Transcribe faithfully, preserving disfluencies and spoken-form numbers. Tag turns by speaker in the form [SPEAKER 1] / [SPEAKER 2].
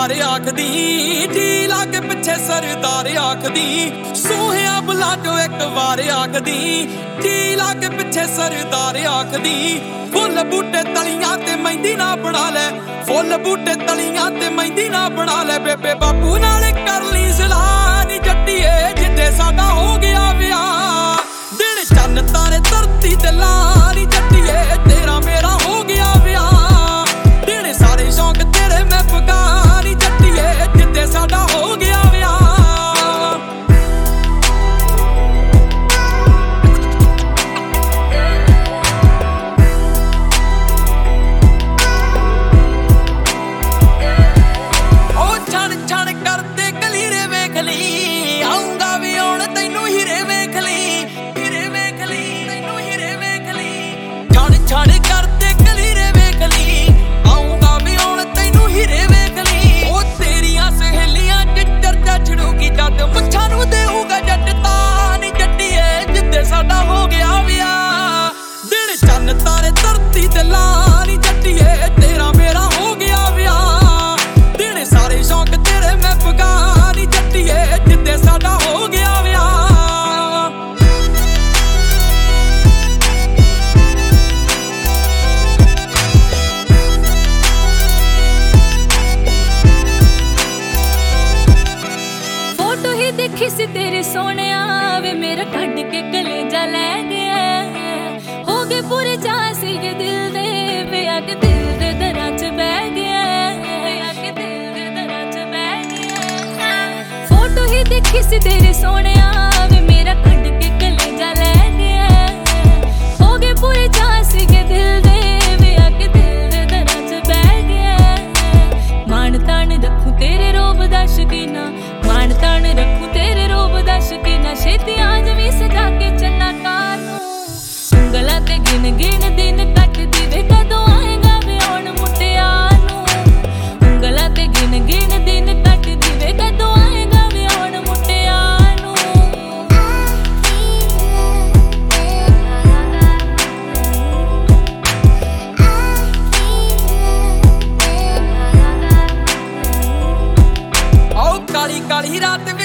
[SPEAKER 1] सरदार आखदी, जी लागे पिछे सरदार आखदी, सोहया बुला जो एक बार आखदी, जी लागे पिछे सरदार आखदी। फुल बूटे तलियां ते मेहंदी ना बना ले, फुल बूटे तलियां ते मेहंदी ना बना ले, बेबे बापू नाल कर ली सलाह नी जट्टीए जिद्दे साडा हो गया विआह। दिन चन्न तारे धरती ते ला नी जट्टीए तेरा मेरा हो गया विआह। दिन सारे शौक तेरे मैं पगा नी जट्टीए जिद्दे साडा हो गया विआह। छाड़े करते कलीरे वेख ली, आऊंगा भी आउण तैनू हीरे वेख ली। ओ तेरियां सहेलियां च चर्चा छड़ूगी जद मुच्छां नू देऊगा जट तानी जट्टीए जिद्दे साडा हो गया विआह। दिन चन्न तारे धरती ते ला नी जट्टीए तेरा मेरा हो गया विआह। दिन सारे शौक तेरे मैं पगा नी जट्टीए जिद्दे साडा हो गया विआह।
[SPEAKER 2] देखी सी तेरे सोनिया वे मेरा कट के कलेजा ले गया। हो गए पूरे चाह से ये दिल दे वे आके दिल दे दरां च बह गया, आके दिल दे दरां च बह गया। फोटो ही देखी सी तेरे सोनिया वे मेरा कट के कलेजा ले गया। हो गए पूरे चाह से ये दिल दे वे आके दिल दे दरां च बह गया। मान तान रखूं तेरे रोब दा शकीना, मान तान रखूं तेरे रोब दा शकीना, छेती आज भी सजा के चन्ना कानू। ਉਂਗਲਾਂ ते गिन गिन दिन कट दी वे कदों आएगा वे आउण मुटिया नू। ਉਂਗਲਾਂ ते गिन गिन दिन कट दी वे कदों आएगा वे आउण मुटिया नू। आओ काली काली रात